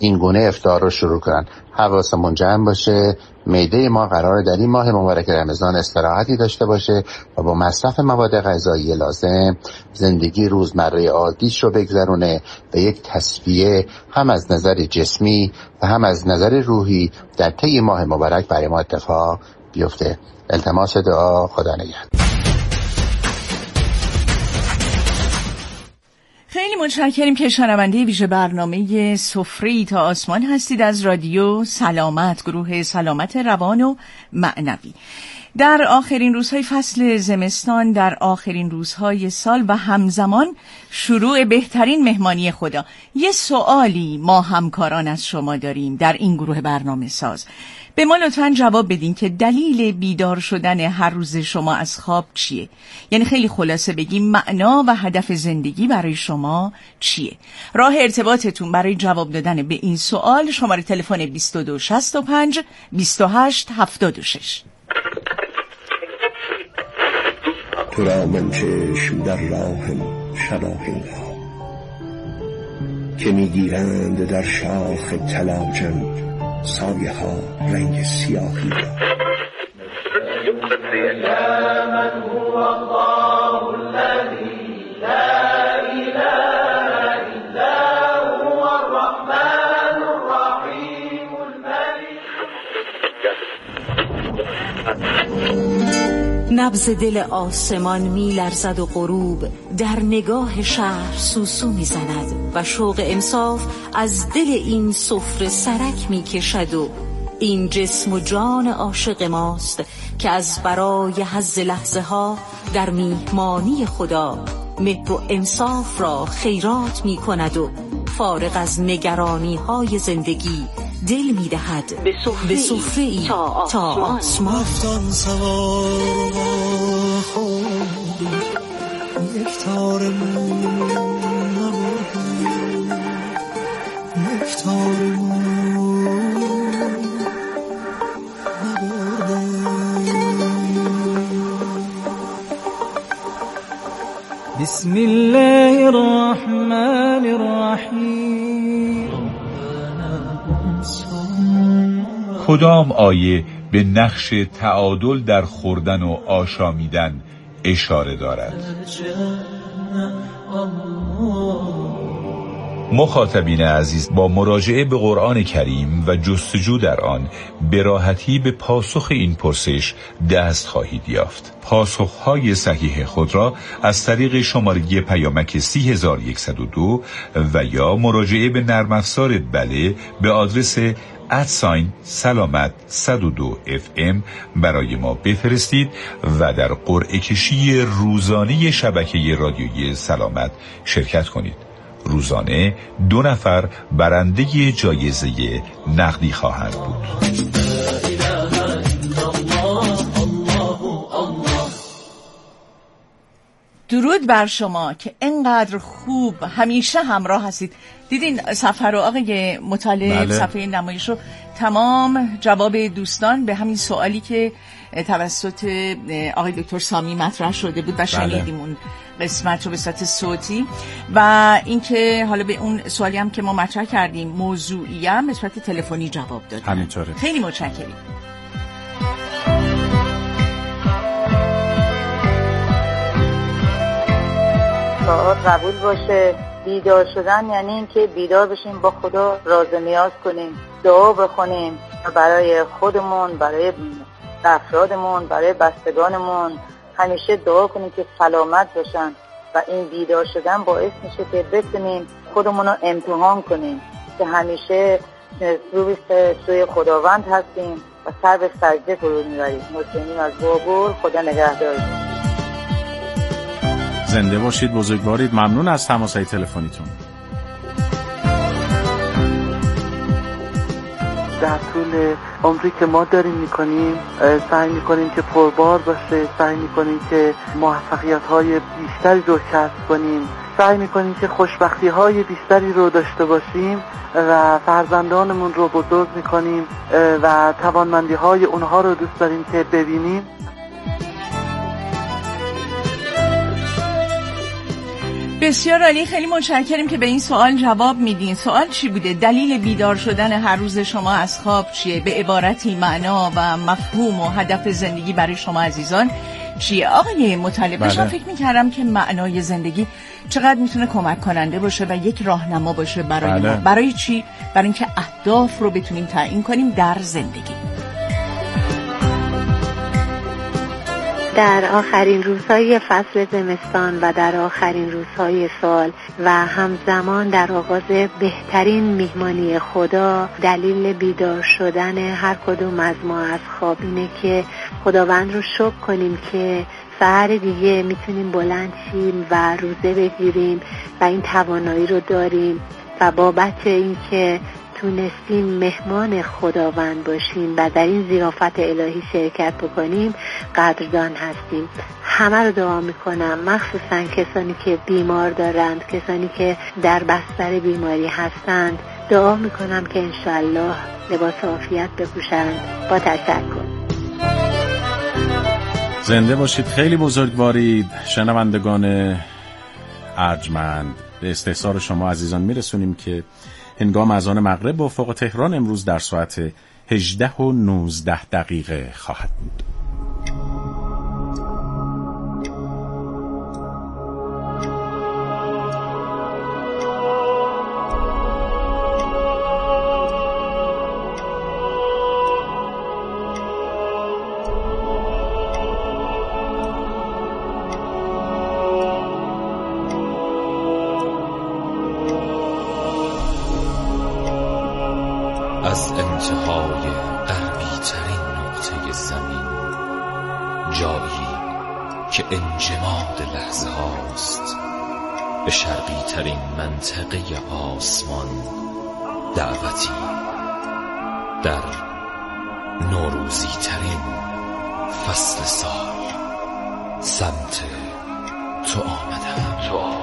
این گونه افطار رو شروع کنن. حواسمون جمع باشه، معده ما قراره در این ماه مبارک رمضان استراحتی داشته باشه و با مصرف مواد غذایی لازم زندگی روزمره عادیش رو بگذرونه و یک تصفیه هم از نظر جسمی و هم از نظر روحی در طی ماه مبارک برای ما اتفاق بیفته. التماس دعا. خدا نگهدار. خیلی متشکریم که شنونده ویژه برنامه سفره‌ای تا آسمان هستید از رادیو سلامت، گروه سلامت روان و معنوی. در آخرین روزهای فصل زمستان، در آخرین روزهای سال و همزمان شروع بهترین مهمانی خدا، یه سوالی ما همکاران از شما داریم در این گروه برنامه ساز. به ما لطفاً جواب بدین که دلیل بیدار شدن هر روز شما از خواب چیه؟ یعنی خیلی خلاصه بگیم معنا و هدف زندگی برای شما چیه؟ راه ارتباطتون برای جواب دادن به این سوال شماره تلفن 2265 2876. تو را من چشم در راهم شلاهین ها که میگیرند در شاخ تلاجم سایه ها رنگ سیاهی را. یا من هو الله الذی لا اله الا هو الرحمن الرحیم الملک. نبض دل آسمان می لرزد و غروب در نگاه شهر سوسو می زند و شوق انصاف از دل این سفره سرک می کشد و این جسم و جان عاشق ماست که از برای حظ لحظه ها در میهمانی خدا مهر و انصاف را خیرات می کند و فارغ از نگرانی های زندگی دل می دهد به سفره ای تا آسمان. رفتن سوار خوبی یک تار مون نبردی، یک تار مون نبردی. بسم الله الرحمن الرحیم. کدام آیه به نقش تعادل در خوردن و آشامیدن اشاره دارد؟ مخاطبین عزیز، با مراجعه به قرآن کریم و جستجو در آن به راحتی به پاسخ این پرسش دست خواهید یافت. پاسخهای صحیح خود را از طریق شماره پیامک 30102 و یا مراجعه به نرم افزار بله به آدرس @سلامت 102 FM برای ما بفرستید و در قرعه کشی روزانه شبکه رادیویی سلامت شرکت کنید. روزانه 2 نفر برنده جایزه نقدی خواهند بود. درود بر شما که اینقدر خوب همیشه همراه هستید. دیدین صفحه رو آقای مطالب؟ بله. صفحه نمایش رو تمام جواب دوستان به همین سوالی که توسط آقای دکتر سامی مطرح شده بود و شنیدیم اون قسمت رو به صورت صوتی و اینکه حالا به اون سوالی هم که ما مطرح کردیم موضوعی هم به صورت تلفنی جواب دادیم. همینطوره. خیلی متشکریم. قبول باشه. بیدار شدن یعنی این که بیدار بشیم با خدا راز نیاز کنیم، دعا بخونیم و برای خودمون، برای افرادمون، برای بستگانمون همیشه دعا کنیم که سلامت باشن و این بیدار شدن باعث میشه که بتونیم خودمون رو امتحان کنیم که همیشه سوی خداوند هستیم و سر به سجده فرود میبریم. حسینی از بابور. خدا نگهدارتون. زنده باشید، بزرگوارید. ممنون از تماس‌های تلفنیتون. در طول عمری که ما داریم میکنیم سعی میکنیم که پربار باشه، سعی میکنیم که موفقیت‌های بیشتری رو کسب کنیم، سعی میکنیم که خوشبختی‌های بیشتری رو داشته باشیم و فرزندانمون رو بزرگ میکنیم و توانمندی‌های اونها رو دوست داریم که ببینیم. بسیار عالی، خیلی متشکریم که به این سوال جواب میدین. سوال چی بوده؟ دلیل بیدار شدن هر روز شما از خواب چیه؟ به عبارتی معنا و مفهوم و هدف زندگی برای شما عزیزان چیه؟ آقای مطلب، داشتم فکر میکردم که معنای زندگی چقدر میتونه کمک کننده باشه و یک راهنما باشه برای ما. برای چی؟ برای اینکه اهداف رو بتونیم تعیین کنیم در زندگی. در آخرین روزهای فصل زمستان و در آخرین روزهای سال و همزمان در آغاز بهترین میهمانی خدا، دلیل بیدار شدن هر کدوم از ما از خواب اینه که خداوند رو شکر کنیم که سحر دیگه میتونیم بلند شیم و روزه بگیریم و این توانایی رو داریم و بابت این که تونستیم مهمان خداوند باشیم و در این ضیافت الهی شرکت بکنیم قدردان هستیم. همه رو دعا میکنم، مخصوصا کسانی که بیمار دارند، کسانی که در بستر بیماری هستند، دعا میکنم که انشالله لباس عافیت بپوشند. با تشکر. زنده باشید، خیلی بزرگوارید. شنوندگان ارجمند، به استحضار شما عزیزان میرسونیم که هنگام اذان مغرب با افق تهران امروز در ساعت 18:19 خواهد بود. از انتهای غربی ترین نقطه زمین، جایی که انجماد لحظه هاست، به شرقی ترین منطقه آسمان، دعوتی در نوروزی ترین فصل سال، سمت تو آمدم.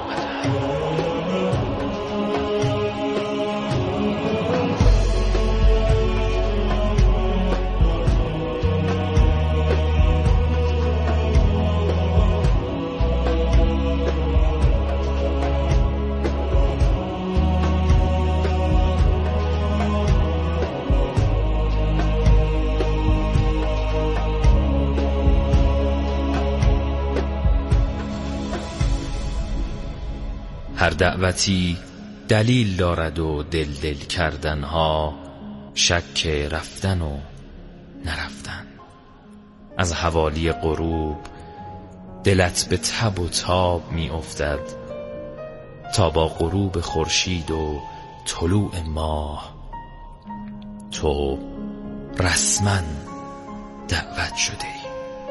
هر دعوتی دلیل دارد و دل کردنها، شک رفتن و نرفتن. از حوالی غروب دلت به تب و تاب می افتد تا با غروب خورشید و طلوع ماه تو رسما دعوت شده ای.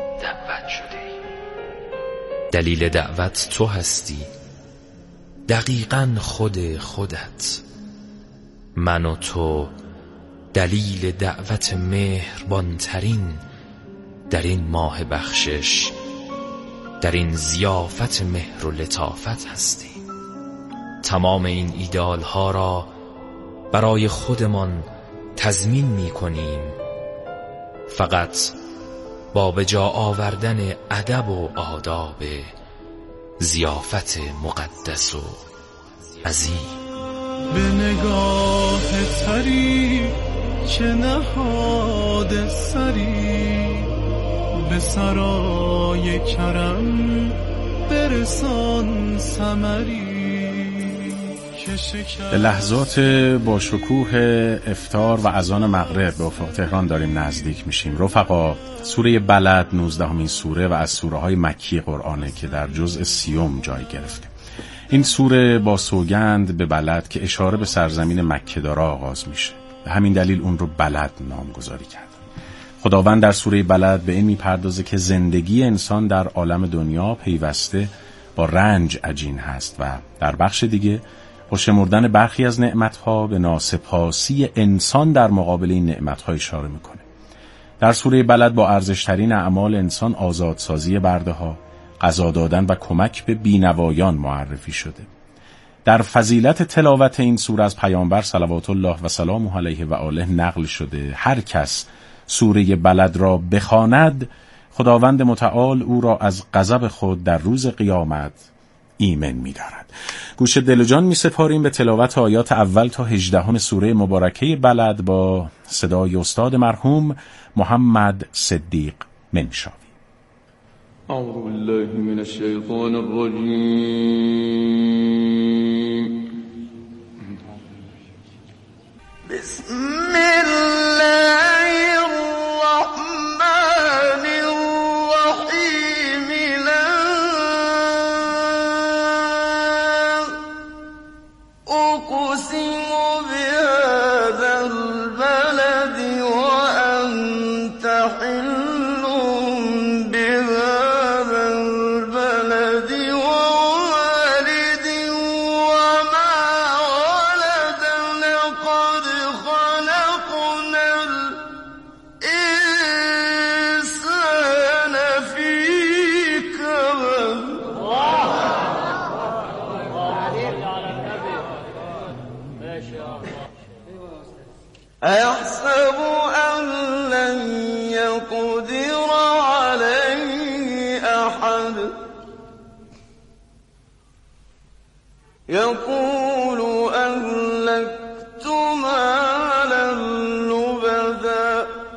دلیل دعوت تو هستی، دقیقاً خودت. من و تو دلیل دعوت مهربانترین در این ماه بخشش، در این ضیافت مهر و لطافت هستیم. تمام این ایدال ها را برای خودمان تضمین می کنیم، فقط با به جا آوردن ادب و آداب ضیافت مقدس و عظیم. به نگاه تری که نهاد سری، به سرای کرم برسان ثمری. به لحظات با شکوه افطار و اذان مغرب به افق تهران داریم نزدیک میشیم. رفقا، سوره بلد 19مین سوره و از سوره های مکی قرآنه که در جزء 30 جای گرفته. این سوره با سوگند به بلد که اشاره به سرزمین مکه داره آغاز میشه. به همین دلیل اون رو بلد نامگذاری کرد. خداوند در سوره بلد به این میپردازه که زندگی انسان در عالم دنیا پیوسته با رنج عجین هست و در بخش دیگه با شمردن برخی از نعمتها به ناسپاسی انسان در مقابل این نعمتها اشاره میکنه. در سوره بلد با ارزشترین اعمال انسان آزادسازی برده‌ها، غذا دادن و کمک به بینوایان معرفی شده. در فضیلت تلاوت این سوره از پیامبر صلوات الله و سلامه علیه و آله نقل شده هر کس سوره بلد را بخواند، خداوند متعال او را از غضب خود در روز قیامت ایمن می‌دارد. گوش دل و جان می‌سپاریم به تلاوت آیات اول تا 18 سوره مبارکه بلد با صدای استاد مرحوم محمد صدیق منشاوی. اعوذ بالله من الشیطان الرجیم. بسم الله الرحمن الرحیم. لا اقسم بهذا البلد وانت حل بهذا البلد ووالد وما ولد. لقد خلقنا الإنسان في كبد. أيحسب أن لن يقدر عليه أحد. يقول أهلكت مالا لبدا.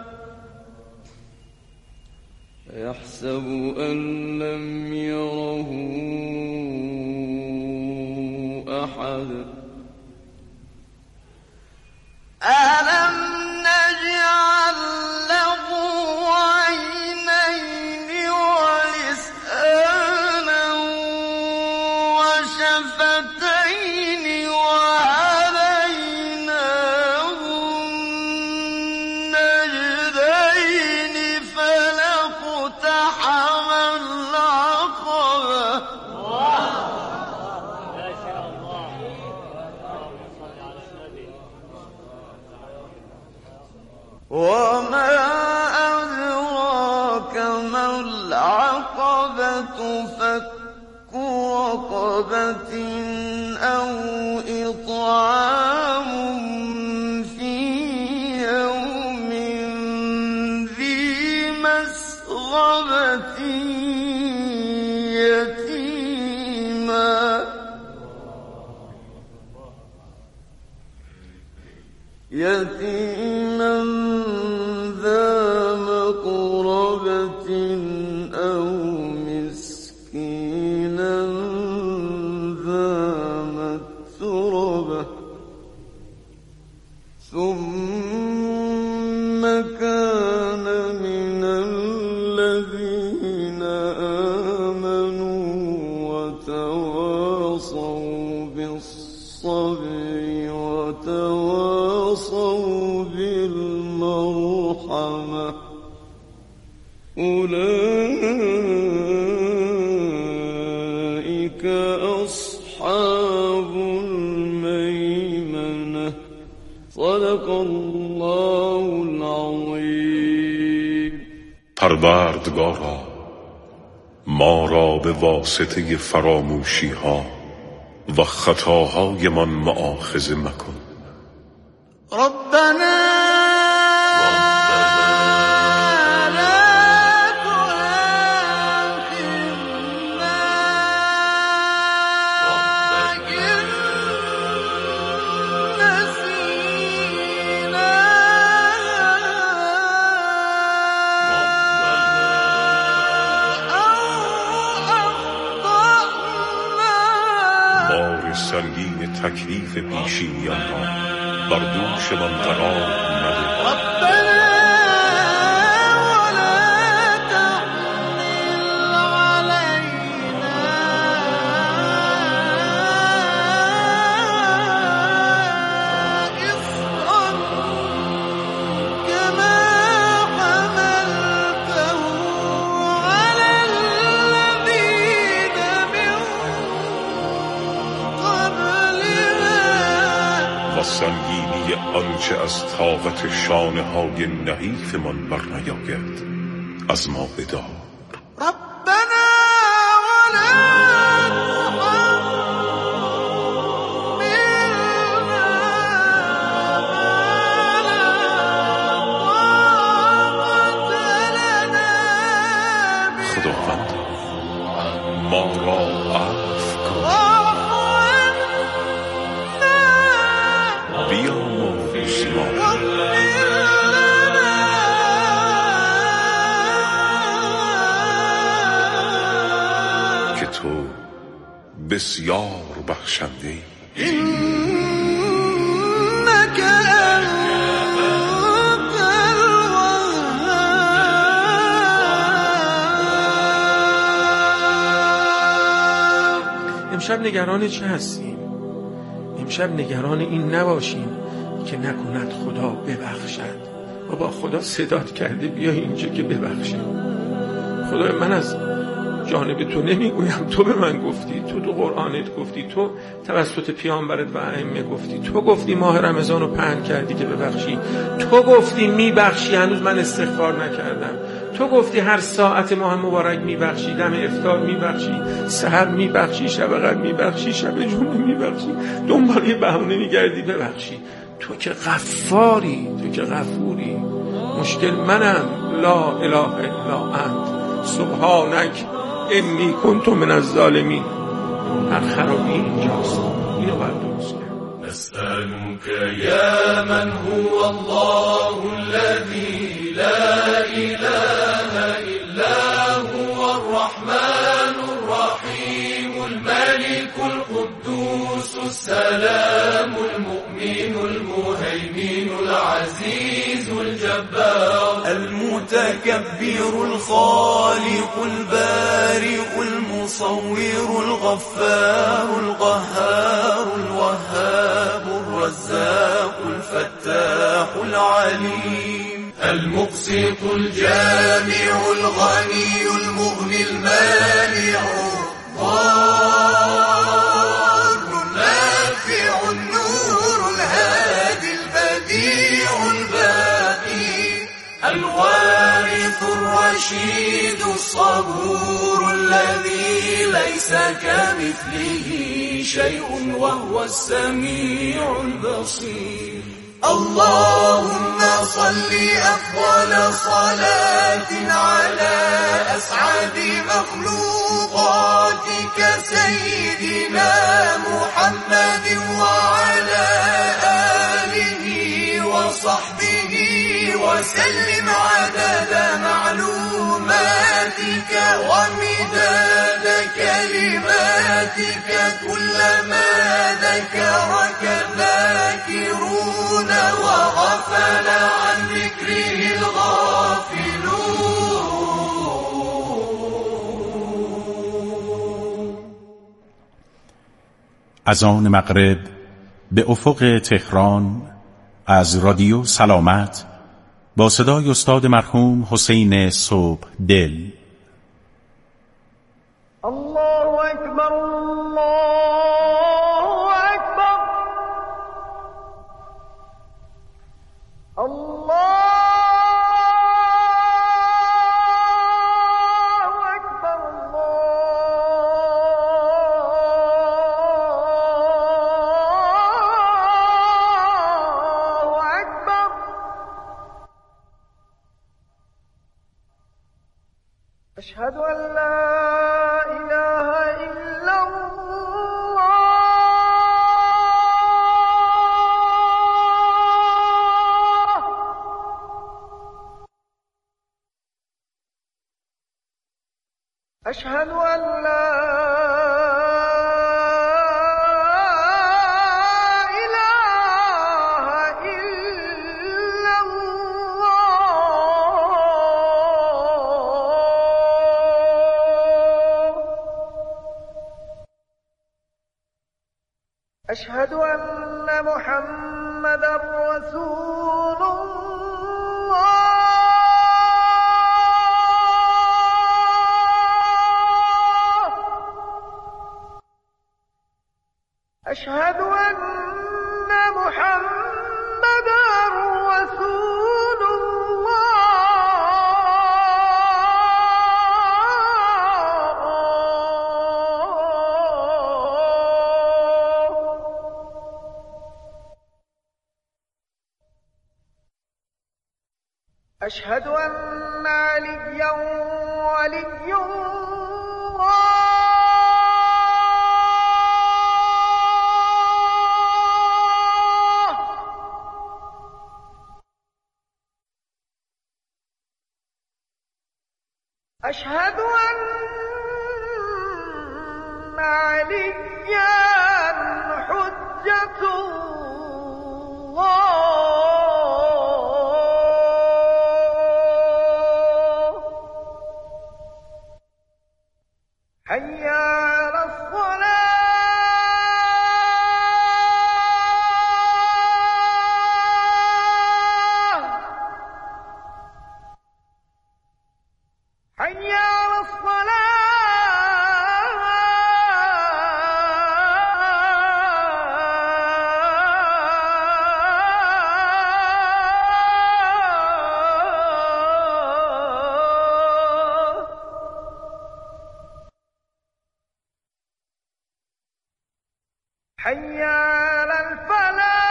يحسب أن لم يره أحد. ألم نجعل له عينين ولسانا وشفتين وهديناه النجدين فلاقتحم العقبة. وما أدراك ما العقبة. فك رقبة أو إطعام في يوم ذي مسغبة يتيما ذا مقربة أو مسكينا ذا متربة. ثم كان من الذين آمنوا وتواصوا بالصبر وتواصوا بالمرحمة. أولئك أصحاب الميمنة. صدق الله العظيم. پروردگارا ما را به واسطه فراموشی ها و خطاهای من مؤاخذه مکن. ربنا سنگین تکلیف پیشینیان را بر دوش من قرار مده. و سنگینی آنچه از طاقت شانه های نحیف من بر نیاید از ما بدار. ربنا ولا خداوند ما را عفو کن. که تو بسیار بخشنده امشب نگران چه هستیم؟ امشب نگران این نباشیم که نکند خدا ببخشد. بابا خدا صدات کرده بیا اینجا که ببخشه. خدای من از جانب تو نمیگویم، تو به من گفتی، تو قرآنت گفتی، تو توسط پیامبرت و ائمه گفتی، تو گفتی ماه رمضان رو پهن کردی که ببخشی، تو گفتی میبخشی، هنوز من استغفار نکردم، تو گفتی هر ساعت ماه مبارک میبخشی، دم افطار میبخشی، سحر میبخشی، شب قدر میبخشی، شب جمعه میبخشی، دنبال یه بهونه میگردی ببخشی. تو که غفاری، تو که غفوری. مشکل منم، لا اله الا انت سبحانک انی کنت من الظالمین. هر خرابی اینجاست، اینو باید درست کرد. نسألك يا من هو الله الذي لا إله إلا هو الرحمن الرحيم الملك القدوس السلام المؤمن المهيمن العزيز الجبار المتكبر الخالق البارئ المصور الغفار القهار الوهاب الرزاق الفتاح العليم المقسط الجامع الغني المغني المانع الضار النافع النور الهادي البديع الباقي الوارث الرشيد الصبور الذي ليس كمثله شيء وهو السميع البصير. اللهم صل أفضل صلاة على أسعد مخلوقاتك سيدنا محمد وعلى آله وصحبه وسلم عدد معلوماتك ومداد كلماتك كلما ذكرك الذاكرون وغفل عن ذكره الغافلون. اذان مغرب به افق تهران از رادیو سلامت با صدای استاد مرحوم حسین صبح دل. الله اکبر الله اکبر الله أشهد أن لا إله إلا الله أشهد أن لا أشهد أن محمدًا رسول الله أشهد أن محمدًا رسول أشهد أن عليا ولي الله أشهد أن عليا حجة الله حي على الصلاة حي على الصلاة حي على الفلاح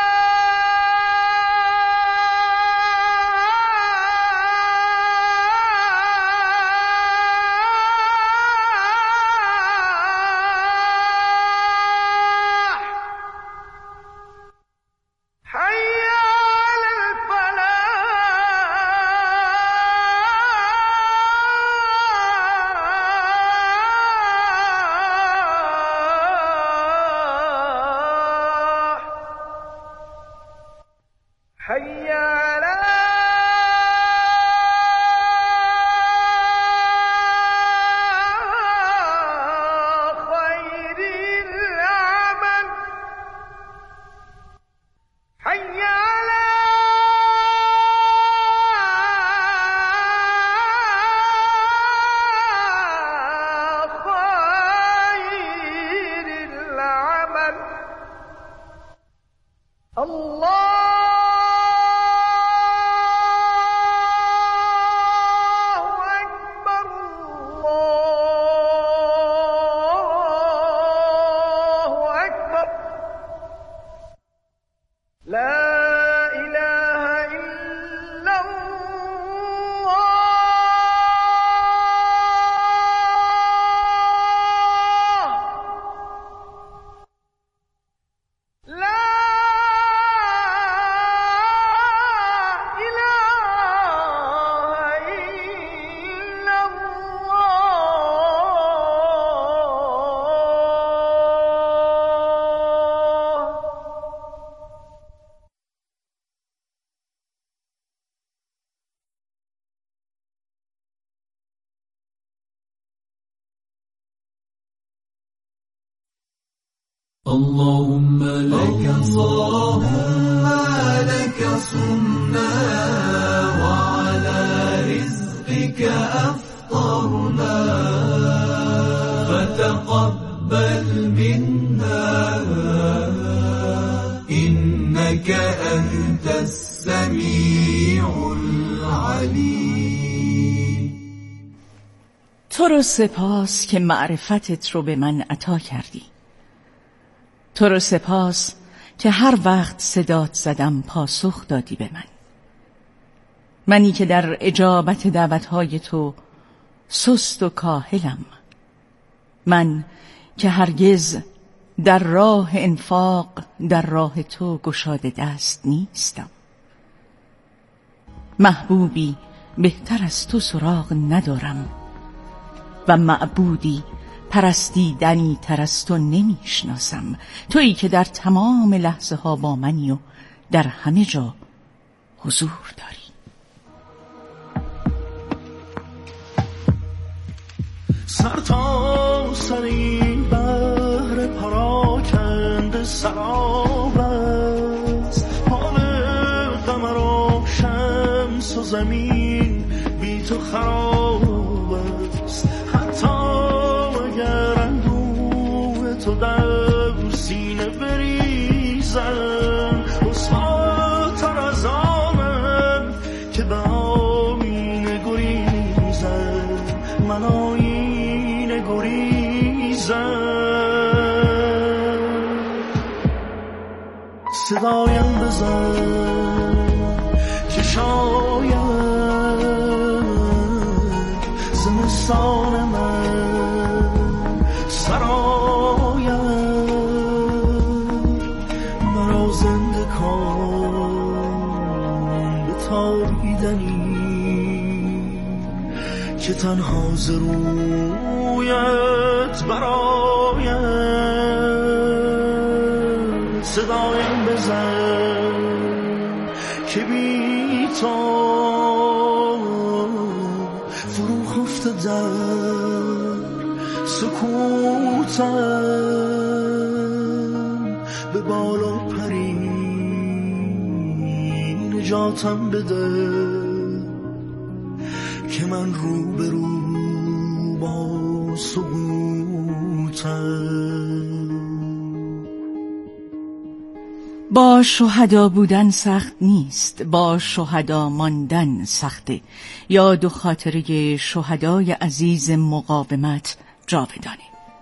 حي على الفلاح حي على خير العمل حي على خير العمل الله أكبر الله أكبر لا إله إلا الله لا إله إلا الله اللهم لك صمنا وعلى رزقك أفطرنا فتقبل منا إنك أنت السميع العليم. تو رو سپاس که معرفتت رو به من عطا کردی. تو رو سپاس که هر وقت صدات زدم پاسخ دادی به من. منی که در اجابت دعوتهای تو سست و کاهلم. من که هرگز در راه انفاق در راه تو گشاده دست نیستم. محبوبی بهتر از تو سراغ ندارم و معبودی پرستیدنی تر از تو نمیشناسم. تویی که در تمام لحظه ها با منی و در همه جا حضور داری. سر تا سر این بحر پراکنده سراب است، حال قمر و شمس و زمین بی تو خراب است. حتی اگر اندوه تو در سینه بریزم، رسواتر از آنم که به آینه گریزم. من آینه گریزم. صدایم بزن که شاید زمستان من سرایم، مرا زنده کن به تابیدنی که تنها ز رویت برایم صدایم بزن که بی تو فرو خفته در سکوتم به بالا پری نجاتم بده که من رو به رو با سقوطم. با شهدا بودن سخت نیست، با شهدا ماندن سخته. یاد و خاطره شهدای عزیز مقاومت جاودانه.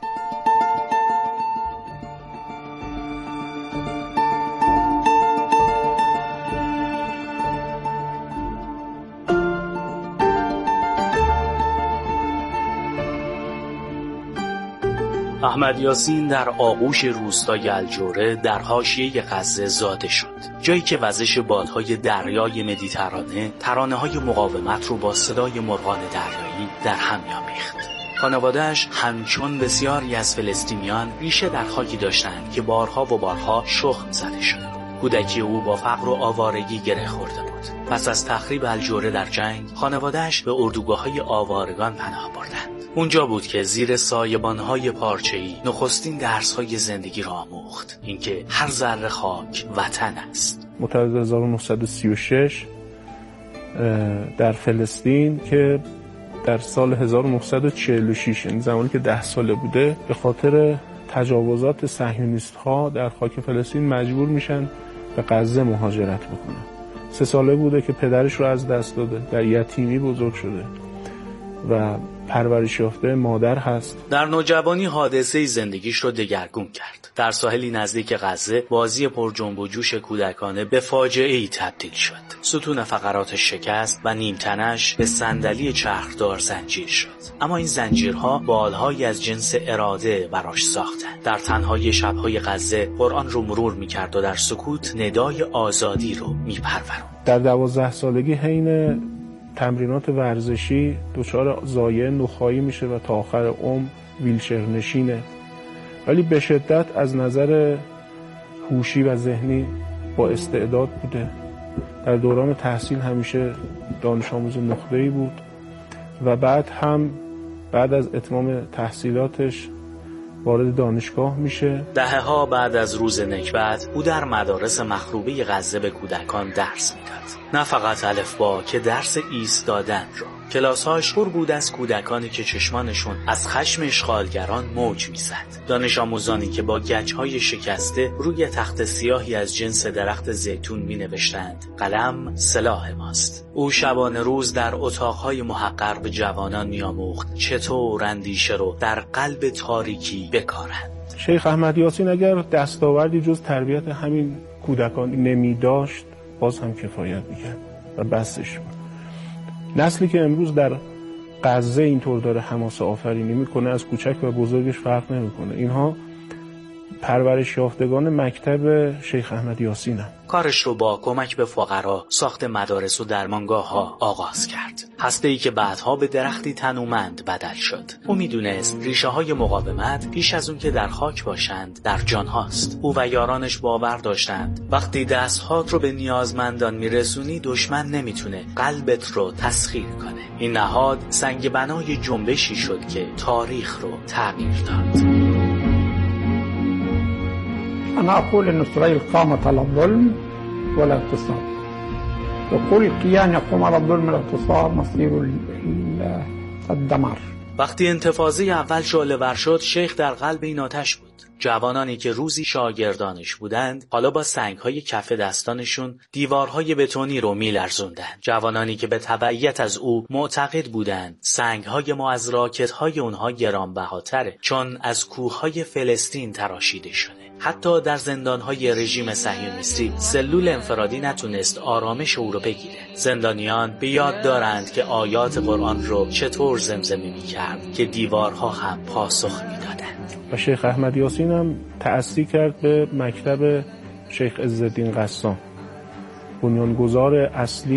احمد یاسین در آغوش روستای الجوره در حاشیه غزه زاده شد، جایی که وزش بادهای دریای مدیترانه ترانه‌های مقاومت رو با صدای مرغان دریایی در هم می‌آمیخت. خانواده‌اش همچون بسیاری از فلسطینیان ریشه در خاکی داشتند که بارها و بارها شخم زده شده. کودکی او با فقر و آوارگی گره خورده بود. پس از تخریب الجوره در جنگ، خانواده‌اش به اردوگاه‌های آوارگان پناه بردند. اونجا بود که زیر سایبان‌های پارچه‌ای نخستین درس‌های زندگی را آموخت، اینکه هر ذره خاک وطن است. متولد 1936 در فلسطین که در سال 1946 یعنی زمانی که 10 ساله بوده به خاطر تجاوزات صهیونیست‌ها در خاک فلسطین مجبور میشن به غزه مهاجرت بکنن. 3 ساله بوده که پدرش رو از دست داده، در یتیمی بزرگ شده و پرورش یافته مادر هست. در نوجوانی حادثه زندگیش رو دگرگون کرد. در ساحلی نزدیک غزه بازی پر جنب و جوش کودکانه به فاجعه‌ای تبدیل شد. ستون فقراتش شکست و نیمتنش به صندلی چرخدار زنجیر شد. اما این زنجیرها بالهایی از جنس اراده براش ساختند. در تنهای شب‌های غزه قرآن رو مرور می‌کرد و در سکوت ندای آزادی رو می‌پروراند. در 12 سالگی حین تمرینات ورزشی دچار زایه نخایی میشه و تا آخر عمر ویلچر نشینه، ولی به شدت از نظر هوشی و ذهنی با استعداد بوده. در دوران تحصیل همیشه دانش آموز نخبه‌ای بود و بعد از اتمام تحصیلاتش وارد دانشگاه میشه. دهه‌ها بعد از روز نکبت او در مدارس مخروبه غزه به کودکان درس میداد. نه فقط الفبا که درس ایستادن رو. کلاس‌هاش پر بود از کودکانی که چشمانشون از خشم اشغالگران موج میزد. دانش آموزانی که با گچ‌های شکسته روی تخت سیاهی از جنس درخت زیتون مینوشتند قلم سلاح ماست. او شبانه روز در اتاق‌های محقر به جوانان میآموخت چطور اندیشه رو در قلب تاریکی بکارند. شیخ احمد یاسین اگر دستاوردی جز تربیت همین کودکان نمی داشت باز هم کفایت میکرد و بسش بود. نسلی که امروز در غزه اینطور داره حماسه آفرینی میکنه از کوچک و بزرگش فرق نمیکنه. اینها پرورش یافتگان مکتب شیخ احمد یاسین هم. کارش رو با کمک به فقرا ساخت مدارس و درمانگاه‌ها آغاز کرد. هسته‌ای که بعدها به درختی تنومند بدل شد. او میدونست ریشه‌های مقاومت پیش از اون که در خاک باشند در جان هاست. او و یارانش باور داشتند وقتی دست‌هات رو به نیازمندان میرسونی دشمن نمیتونه قلبت رو تسخیر کنه. این نهاد سنگ بنای جنبشی شد که تاریخ رو تغییر داد. أنا أقول أن إسرائيل قامت على الظلم والاغتصاب. وكل كيان يقوم على الظلم والاغتصاب مصير الدمار. وقتی انتفاضه اول شعله‌ور شد شیخ در قلب این آتش بود. جوانانی که روزی شاگردانش بودند حالا با سنگ‌های کف دستانشون دیوارهای بتونی رو می‌لرزوندند. جوانانی که به تبعیت از او معتقد بودند سنگ‌های ما از راکت‌های اونها گرانبهاتره چون از کوه‌های فلسطین تراشیده شده. حتی در زندان‌های رژیم صهیونیستی سلول انفرادی نتونست آرامش او رو بگیره. زندانیان به یاد دارند که آیات قرآن رو چطور زمزمه می‌کرد که دیوارها هم پاسخ می‌دادند. و شیخ احمد یاسین هم تأسیس کرد به مکتب شیخ عزالدین قسام، بنیانگذار اصلی